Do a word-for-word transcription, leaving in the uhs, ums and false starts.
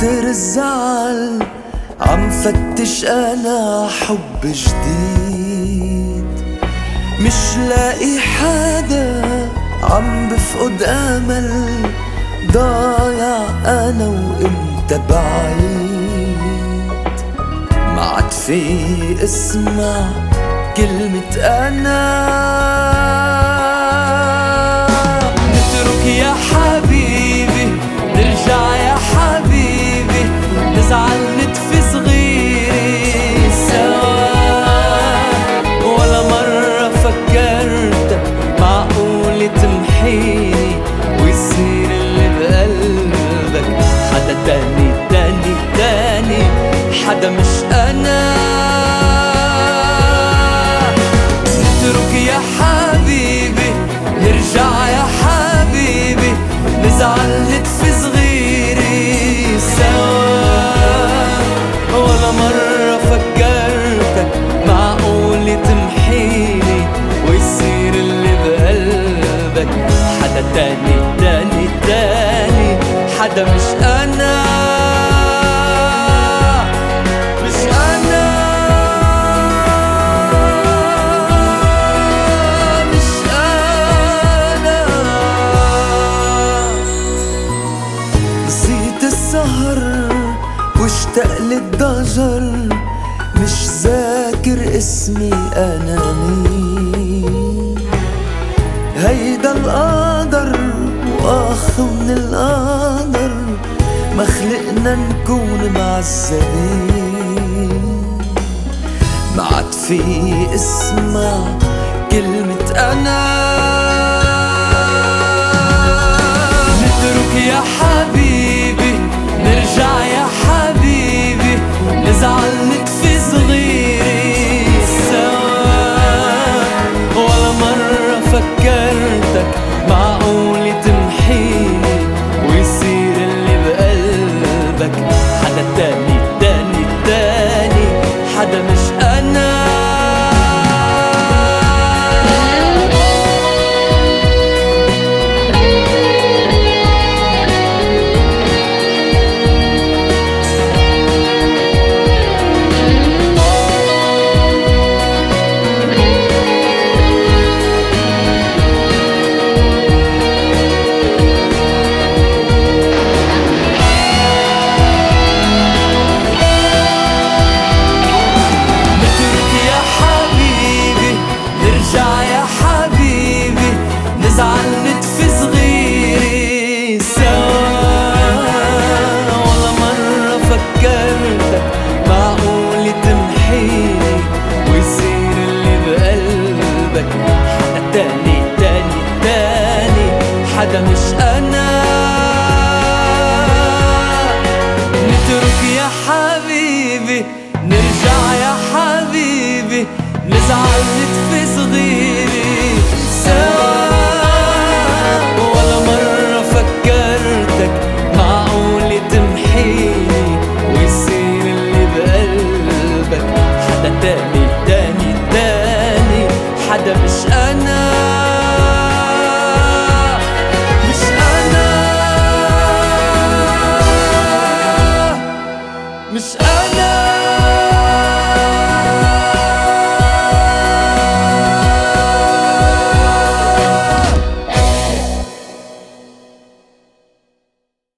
كتر الزعل عم فتش انا حب جديد، مش لاقي حدا عم بفقد امل، ضايع انا وانت بعيد. ما عاد في اسمع كلمة انا، نترك يا حبيبي نرجع يا حبيبي، نزعل نطفي صغيري سوا. ولا مرة فكرتك معقول تمحيني ويصير اللي بقلبك حدا تاني تاني تاني، حدا مش أنا. نترك يا حبيبي نرجع يا حبيبي، نزعل نطفي صغيري سوا. ولا مرة فكرتك معقول تمحيني ويصير اللي بقلبك حدا تاني تاني تاني، حدا مش أنا. واشتاق للضجر مش ذاكر اسمي انا مين، هيدا القدر واخ من القدر، ما خلقنا نكون معذبين. ما عاد في اسمع كلمة انا، نترك يا حبيبي نرجع يا حبيبي، نزعل نطفي صغيري سوا. ولا مرة فكرتك معقول تمحيني ويصير اللي بقلبك حدا تاني تاني تاني، حدا مش أنا. نزعل نطفي صغيري سوا. ولا مرة فكرتك معقول تمحيني ويصير اللي بقلبك حدا تاني تاني تاني، حدا مش أنا. نترك يا حبيبي نرجع يا حبيبي، نزعل نطفي صغيري سوا. تاني تاني تاني، حدا مش أنا. مش أنا مش أنا.